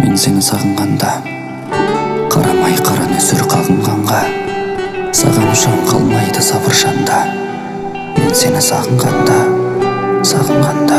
Мен сені сағынғанда, қарамай қара нөсер қағынғанға, сағынышым қалмайды сабыр жанда. Мен сені сағынғанда, сағынғанда.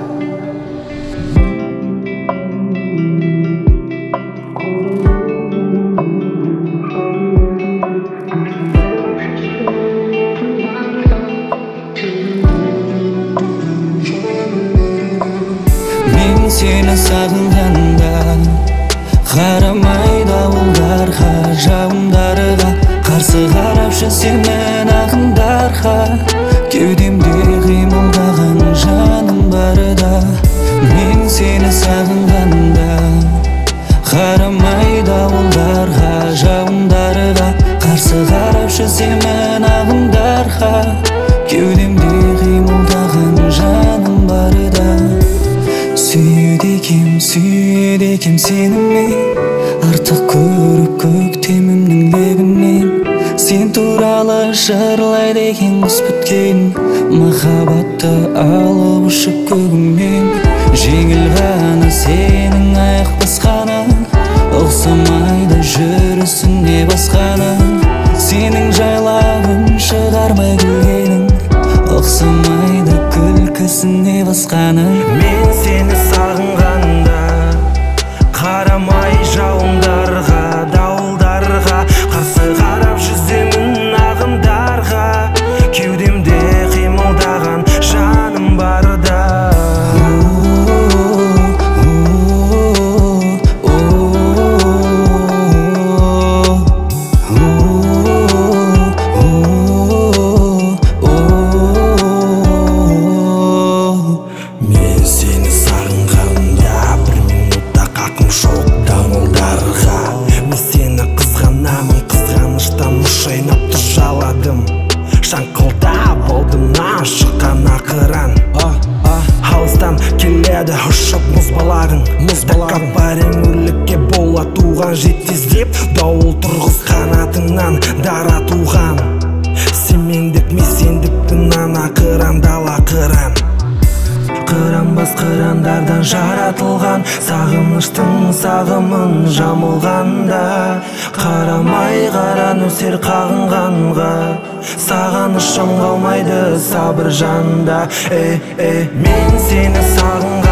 Мен сені сағынғанда, қарамай дауылдарға, жауындарға, қарсы қарап жүрсемін ағындарға. Кеудемде қимылдаған жаным барда. Мен сені сағынғанда, қарамай дауылдарға, жауындарға, қарсы қарап жүрсемін ағындарға. Кеудемде қимылдаған жаным барда. Сүйеді екем сені мен, артық көріп көктемімнің лебінен. Сен туралы жырлайды екен құс біткен, махаббатты алып ұшып көгіммен. Жеңіл ғана сенің аяқ басқаны, ұқсамайды жүрісіне басқаны. Сенің жайлауын шығармай күлгенің, ұқсамайды күлкісіне басқаны. Мен сені сағынғанда, қарамай жауындарға, дауылдарға, қарсы қарап жүземін ағындарға. Кеудемде қимылдаған жаным барда. Мен сені сағынғанда, бір минутта қақым жоқ дауылдарға. Мен сені қызғанамын, қызғаныштан мұз шайнап жаладым. Шаңқылдап алдымнан шыққан ақыран. Алыстан келеді ұшып мұз балағың. Тәкаппарың өрлікке бола туған, жет тездеп дауыл тұрғыз қанатыңнан дара туған. Сен мендік, мен сендікпін, ана қыран дала қыран. Қыранбас қырандардан жаратылған, сағыныштың сағымын жамылғанда. Қарамай қара нөсер қағынғанға, сағынышым қалмайды сабыр жанда. Мен сені сағынған